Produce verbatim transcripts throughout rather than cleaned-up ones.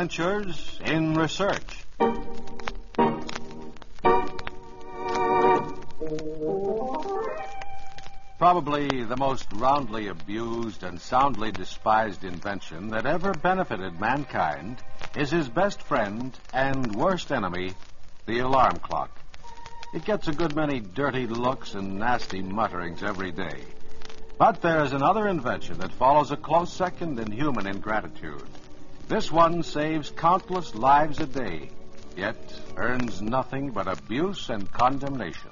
Adventures in Research. Probably the most roundly abused and soundly despised invention that ever benefited mankind is his best friend and worst enemy, the alarm clock. It gets a good many dirty looks and nasty mutterings every day. But there is another invention that follows a close second in human ingratitude. This one saves countless lives a day, yet earns nothing but abuse and condemnation.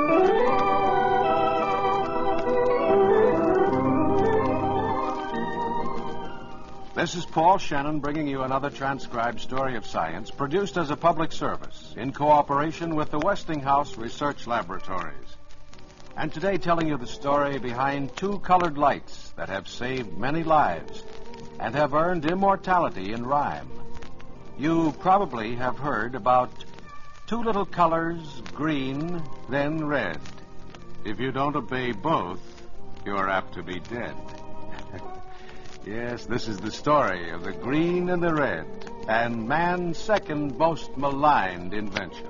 This is Paul Shannon bringing you another transcribed story of science produced as a public service in cooperation with the Westinghouse Research Laboratories. And today telling you the story behind two colored lights that have saved many lives and have earned immortality in rhyme. You probably have heard about two little colors, green, then red. If you don't obey both, you're apt to be dead. Yes, this is the story of the green and the red, and man's second most maligned invention.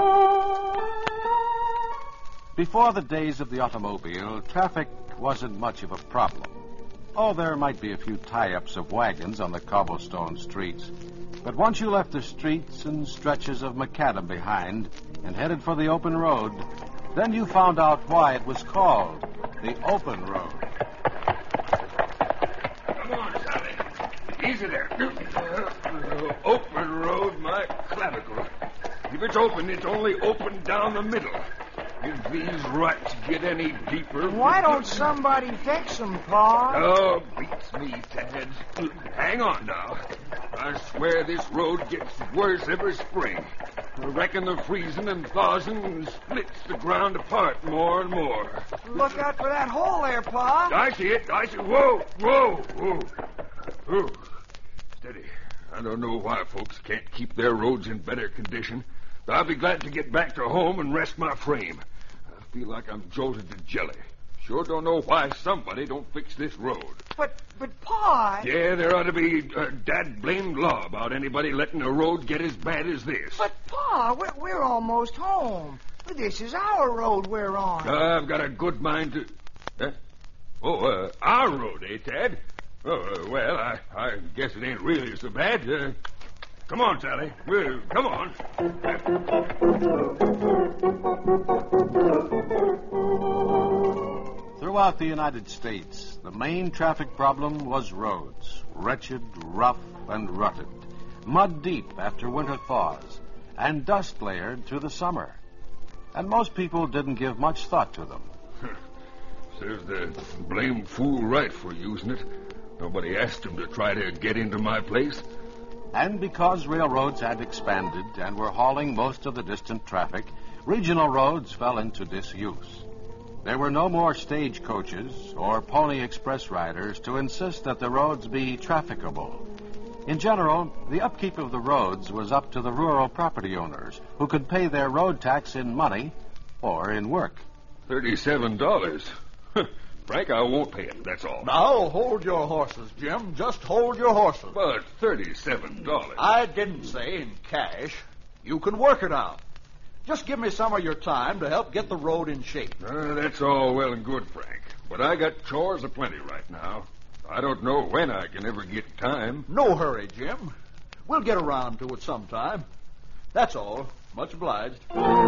Before the days of the automobile, traffic wasn't much of a problem. Oh, there might be a few tie-ups of wagons on the cobblestone streets. But once you left the streets and stretches of macadam behind and headed for the open road, then you found out why it was called the open road. Easy there. Uh, open road, my clavicle. If it's open, it's only open down the middle. If these ruts get any deeper... Why don't somebody fix them, Pa? Oh, beats me, Tad. Hang on now. I swear this road gets worse every spring. I reckon the freezing and thawing splits the ground apart more and more. Look out for that hole there, Pa. I see it. I see it. Whoa, whoa, whoa. Whoa. Steady. I don't know why folks can't keep their roads in better condition. But I'll be glad to get back to home and rest my frame. I feel like I'm jolted to jelly. Sure don't know why somebody don't fix this road. But, but, Pa... Yeah, there ought to be a dad-blamed law about anybody letting a road get as bad as this. But, Pa, we're, we're almost home. This is our road we're on. I've got a good mind to... Huh? Oh, uh, our road, eh, Tad? Oh, uh, well, I, I guess it ain't really so bad. Uh, come on, Sally. Well, come on. Throughout the United States, the main traffic problem was roads, wretched, rough, and rutted, mud deep after winter thaws, and dust layered through the summer. And most people didn't give much thought to them. Serves the blame fool right for using it. Nobody asked him to try to get into my place. And because railroads had expanded and were hauling most of the distant traffic, regional roads fell into disuse. There were no more stagecoaches or pony express riders to insist that the roads be trafficable. In general, the upkeep of the roads was up to the rural property owners, who could pay their road tax in money or in work. Thirty-seven dollars. Frank, I won't pay it, that's all. Now, hold your horses, Jim. Just hold your horses. But thirty-seven dollars. I didn't say in cash. You can work it out. Just give me some of your time to help get the road in shape. Uh, that's all well and good, Frank. But I got chores aplenty right now. I don't know when I can ever get time. No hurry, Jim. We'll get around to it sometime. That's all. Much obliged.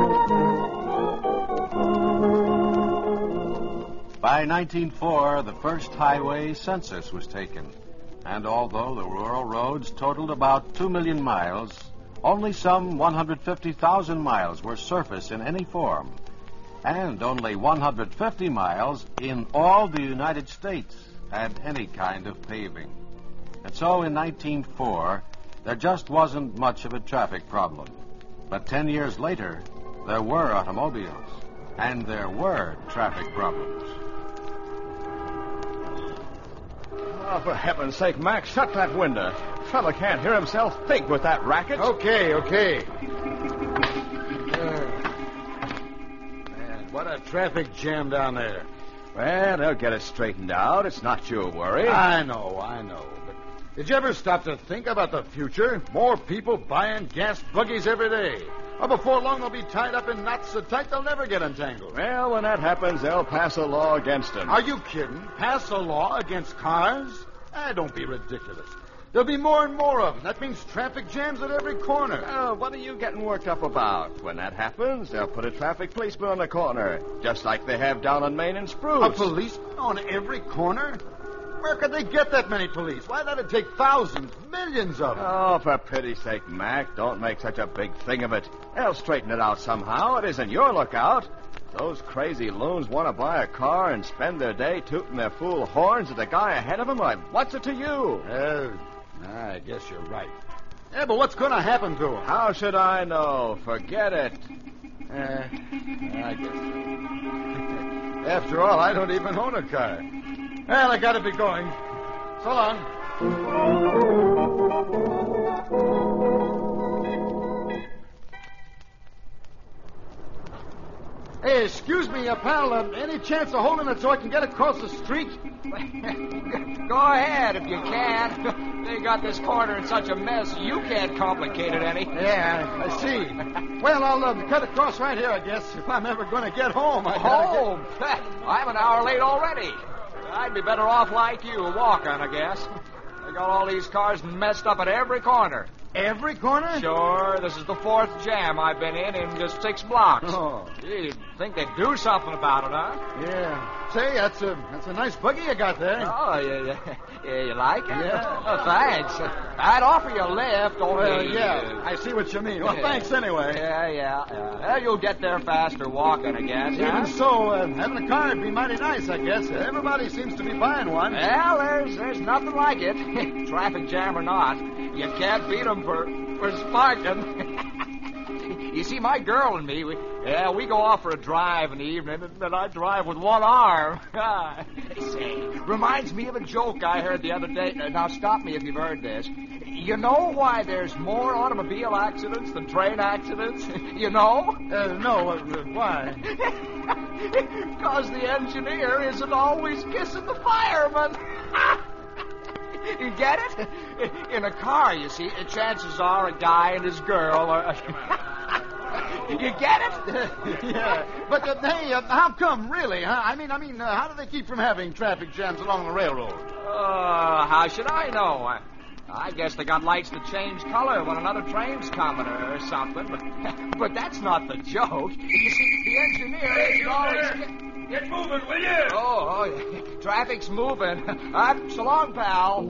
By nineteen oh four, the first highway census was taken. And although the rural roads totaled about two million miles, only some one hundred fifty thousand miles were surface in any form. And only one hundred fifty miles in all the United States had any kind of paving. And so in nineteen oh four, there just wasn't much of a traffic problem. But ten years later, there were automobiles, and there were traffic problems. Oh, for heaven's sake, Mac, shut that window. Fella can't hear himself think with that racket. Okay, okay. Uh, man, what a traffic jam down there. Well, they'll get it straightened out. It's not your worry. I know, I know. But Did you ever stop to think about the future? More people buying gas buggies every day. Or before long, they'll be tied up in knots so tight they'll never get untangled. Well, when that happens, they'll pass a law against them. Are you kidding? Pass a law against cars? Ah, don't be ridiculous. There'll be more and more of them. That means traffic jams at every corner. Oh, what are you getting worked up about? When that happens, they'll put a traffic policeman on the corner, just like they have down on Main and Spruce. A policeman on every corner? Where could they get that many police? Why, that'd take thousands, millions of them. Oh, for pity's sake, Mac, don't make such a big thing of it. They'll straighten it out somehow. It isn't your lookout. Those crazy loons want to buy a car and spend their day tooting their fool horns at the guy ahead of them. Why, what's it to you? Uh, I guess you're right. Yeah, but what's going to happen to them? How should I know? Forget it. Uh, I guess so. After all, I don't even own a car. Well, I gotta be going. So long. Hey, excuse me, uh, pal. Uh, any chance of holding it so I can get across the street? Go ahead if you can. They got this corner in such a mess, you can't complicate it any. Yeah, I see. Well, I'll uh, cut across right here, I guess, if I'm ever going to get home. I Home? Get... I'm an hour late already. I'd be better off like you, walking, I guess. They got all these cars messed up at every corner. Every corner? Sure, this is the fourth jam I've been in in just six blocks. Oh. Gee, you'd think they'd do something about it, huh? Yeah. Say, that's a that's a nice buggy you got there. Oh, yeah, yeah. Yeah, you like it? Yeah. Oh, thanks. I'd offer you a lift. Only, Well, yeah, uh, I see what you mean. Well, yeah. thanks anyway. Yeah, yeah, yeah. Well, you'll get there faster walking, I guess. Even huh? so, uh, having a car would be mighty nice, I guess. Everybody seems to be buying one. Well, there's there's nothing like it. Traffic jam or not, you can't beat 'em for for sparking. You see, my girl and me, we, yeah, we go off for a drive in the evening, and then I drive with one arm. Say, reminds me of a joke I heard the other day. Now, stop me if you've heard this. You know why there's more automobile accidents than train accidents? You know? Uh, no, uh, why? Because the engineer isn't always kissing the fireman. You get it? In a car, you see, chances are a guy and his girl are... You get it? Yeah. But, uh, hey, uh, how come, really? Huh? I mean, I mean, uh, how do they keep from having traffic jams along the railroad? Uh, how should I know? I, I guess they got lights that change color when another train's coming or, or something. But, but that's not the joke. You see, the engineer Hey, is you always... there. Get moving, will you? Oh, oh, yeah. Traffic's moving. Uh, so long, pal.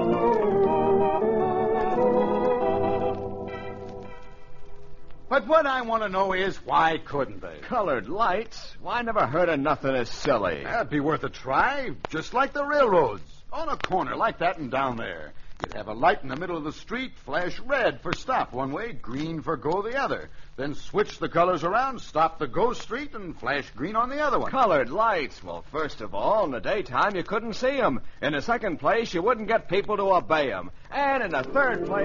But what I want to know is, why couldn't they? Colored lights? Why, I never heard of nothing as silly. That'd be worth a try, just like the railroads. On a corner like that and down there. You'd have a light in the middle of the street, flash red for stop one way, green for go the other. Then switch the colors around, stop the go street, and flash green on the other one. Colored lights? Well, first of all, in the daytime, you couldn't see them. In the second place, you wouldn't get people to obey them. And in the third place...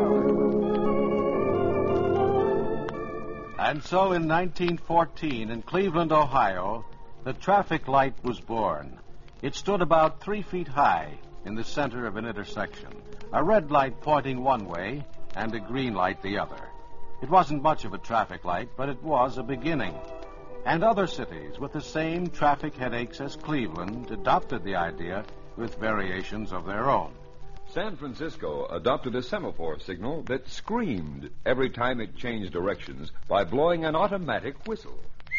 And so in nineteen fourteen, in Cleveland, Ohio, the traffic light was born. It stood about three feet high in the center of an intersection, a red light pointing one way and a green light the other. It wasn't much of a traffic light, but it was a beginning. And other cities with the same traffic headaches as Cleveland adopted the idea with variations of their own. San Francisco adopted a semaphore signal that screamed every time it changed directions by blowing an automatic whistle.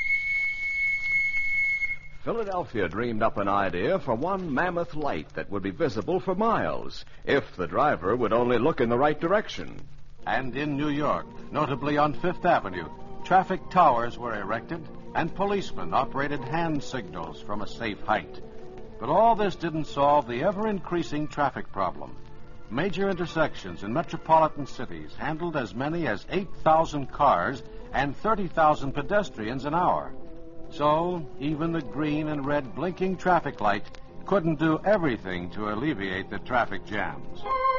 Philadelphia dreamed up an idea for one mammoth light that would be visible for miles if the driver would only look in the right direction. And in New York, notably on Fifth Avenue, traffic towers were erected and policemen operated hand signals from a safe height. But all this didn't solve the ever-increasing traffic problem. Major intersections in metropolitan cities handled as many as eight thousand cars and thirty thousand pedestrians an hour. So, even the green and red blinking traffic light couldn't do everything to alleviate the traffic jams.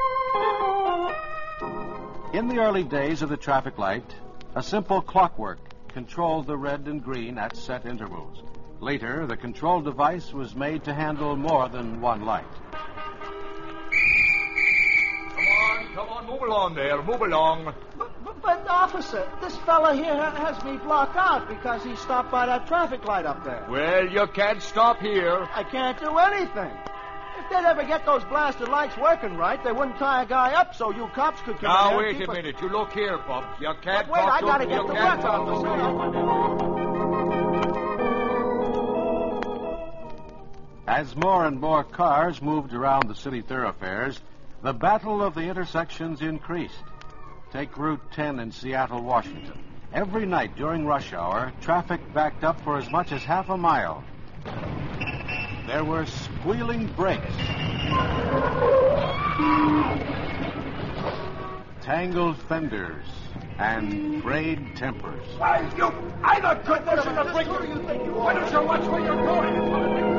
In the early days of the traffic light, a simple clockwork controlled the red and green at set intervals. Later, the control device was made to handle more than one light. on, move along there, move along. But, but, but, officer, this fella here ha- has me blocked out because he stopped by that traffic light up there. Well, you can't stop here. I can't do anything. If they'd ever get those blasted lights working right, they wouldn't tie a guy up so you cops could come in Now, there wait and keep a us- minute. You look here, Bubs. You can't But wait, talk I to gotta him. get You the can't work, talk to him. As more and more cars moved around the city thoroughfares, the battle of the intersections increased. Take Route ten in Seattle, Washington. Every night during rush hour, traffic backed up for as much as half a mile. There were squealing brakes, tangled fenders, and frayed tempers. Why, you either goodness in the brink. Why don't you watch where you're going?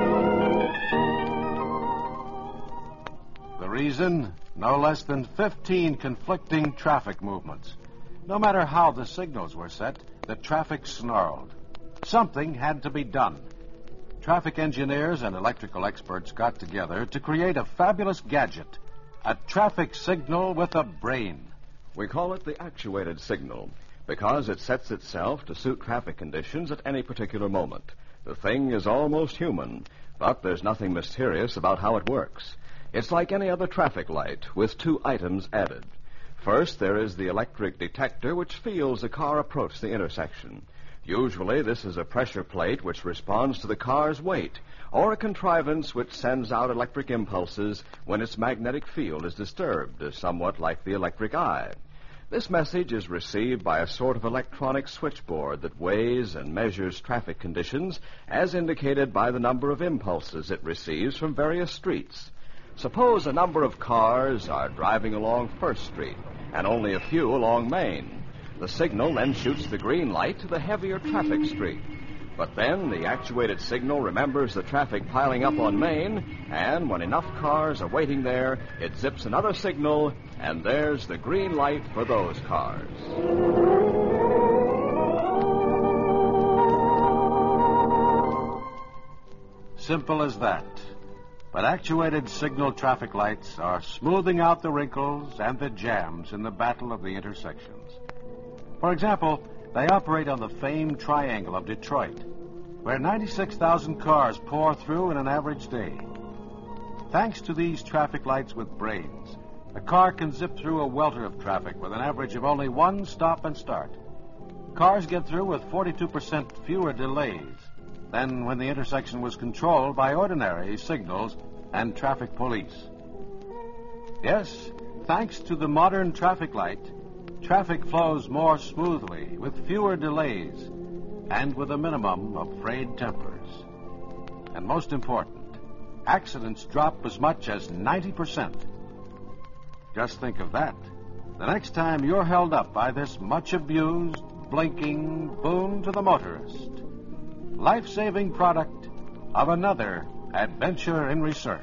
The reason? No less than fifteen conflicting traffic movements. No matter how the signals were set, the traffic snarled. Something had to be done. Traffic engineers and electrical experts got together to create a fabulous gadget, a traffic signal with a brain. We call it the actuated signal because it sets itself to suit traffic conditions at any particular moment. The thing is almost human, but there's nothing mysterious about how it works. It's like any other traffic light with two items added. First, there is the electric detector which feels a car approach the intersection. Usually, this is a pressure plate which responds to the car's weight, or a contrivance which sends out electric impulses when its magnetic field is disturbed, somewhat like the electric eye. This message is received by a sort of electronic switchboard that weighs and measures traffic conditions as indicated by the number of impulses it receives from various streets. Suppose a number of cars are driving along First Street and only a few along Main. The signal then shoots the green light to the heavier traffic street. But then the actuated signal remembers the traffic piling up on Main, and when enough cars are waiting there, it zips another signal, and there's the green light for those cars. Simple as that. But actuated signal traffic lights are smoothing out the wrinkles and the jams in the battle of the intersections. For example, they operate on the famed Triangle of Detroit, where ninety-six thousand cars pour through in an average day. Thanks to these traffic lights with brains, a car can zip through a welter of traffic with an average of only one stop and start. Cars get through with forty-two percent fewer delays than when the intersection was controlled by ordinary signals and traffic police. Yes, thanks to the modern traffic light, traffic flows more smoothly, with fewer delays, and with a minimum of frayed tempers. And most important, accidents drop as much as ninety percent. Just think of that. The next time you're held up by this much-abused, blinking boon to the motorist. Life-saving product of another adventure in research.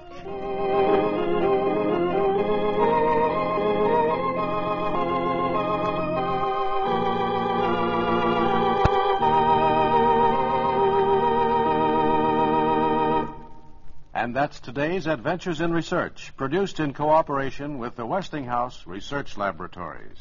And that's today's Adventures in Research, produced in cooperation with the Westinghouse Research Laboratories.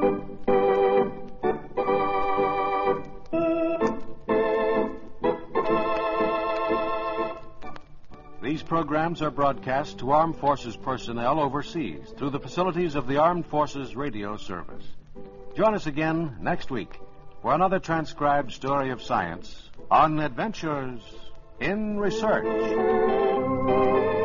These programs are broadcast to Armed Forces personnel overseas through the facilities of the Armed Forces Radio Service. Join us again next week for another transcribed story of science on Adventures in Research.